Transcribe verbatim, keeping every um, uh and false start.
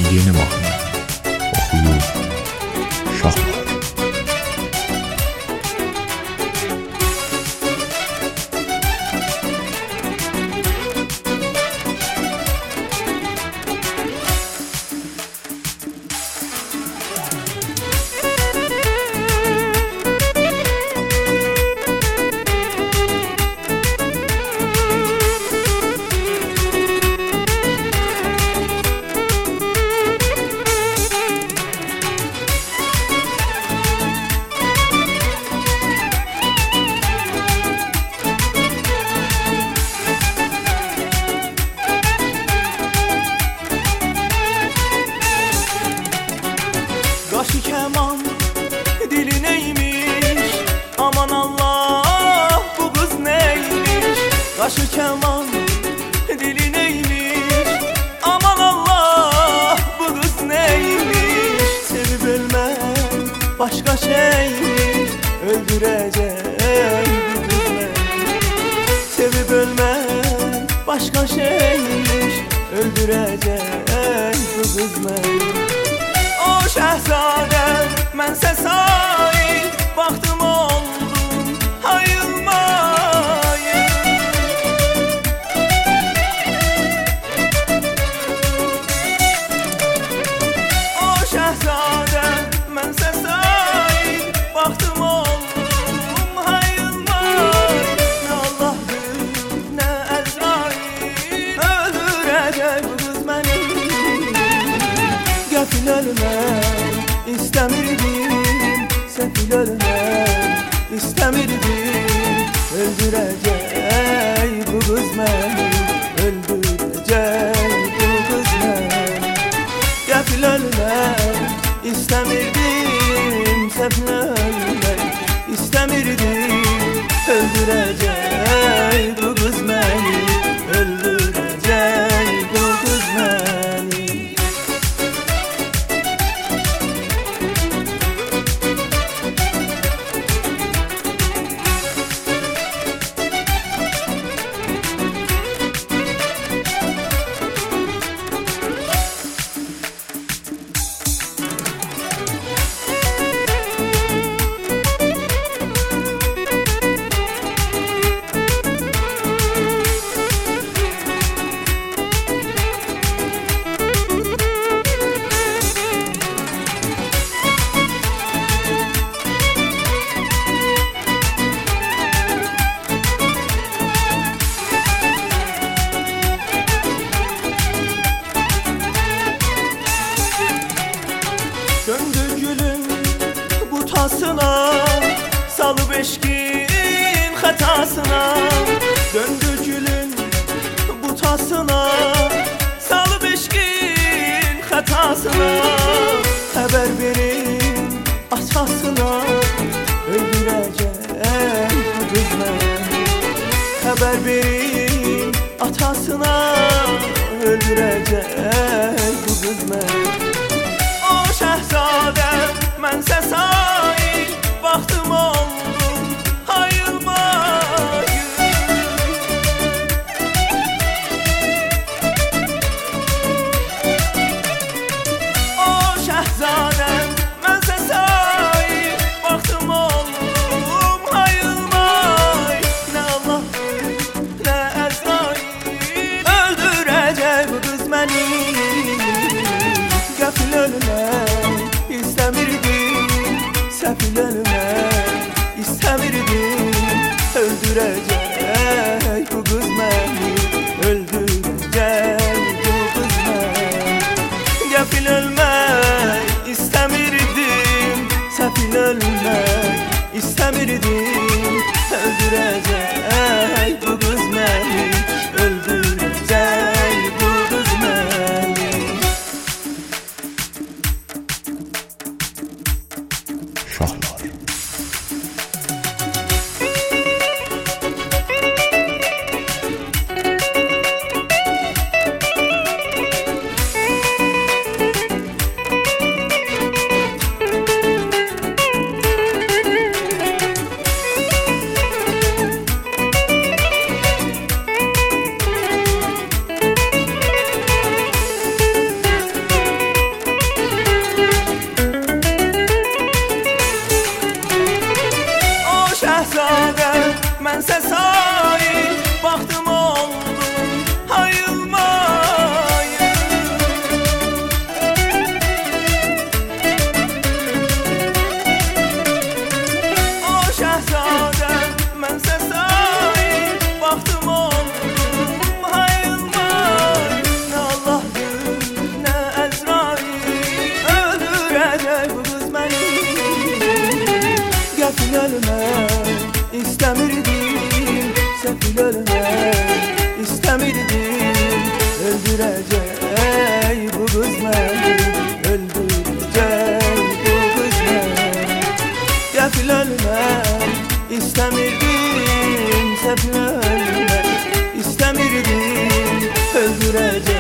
yeni mahnı oxuyur şahlar. Qaşı kəman, dili neymiş, aman Allah, bu qız neymiş. Qaşı kəman, dili neymiş, aman Allah, bu qız neymiş. Sevib ölmək başqa şeymiş, öldürəcək bu qız məni. Sevib ölmək başqa şeymiş, öldürəcək bu qız məni. O şəhzadə, mənsə sahil, vaxtım oldum hayılmayın. O şəhzadə, mənsə sahil, vaxtım oldum hayılmayın. Nə Allahdır, nə Əzrail, öldürəcək bu qız məni. Qəfil ölmək istəmirdim, səfil ölmək istəmirdim. Öldürəcək bu qız məni, öldürəcək bu qız məni. Qəfil ölmək istəmirdim, səfil ölmək istəmirdim. Öldürəcək bu qız məni, öldürəcək bu qız məni. Döndü gülün butasına, salıp eşkin xətasına. Döndü gülün butasına, salıp eşkin xətasına. Xəbər verin atasına, öldürəcək bu qız məni. Xəbər verin atasına, öldürəcək bu qız məni. O şəhzadə, mənsə sahil, vaxtım oldum hayılmayın. O şəhzadə, mənsə sahil, vaxtım oldum hayılmayın. Nə Allahdır, nə Əzrail, öldürəcək bu qız məni. Qəfil ölmək istəmirdim, səfil ölmək istəmirdim. Öldürəcək bu qız məni, öldürəcək bu qız məni. Qəfil ölmək istəmirdim, səfil ölmək istəmirdim. Öldürəcək bu qız məni, öldürəcək bu qız məni. Şahlar. öldürecek bu kız beni, öldürecek bu kız beni. Gafil ölmek istemirdim, sefil ölmek istemirdim, öldürecek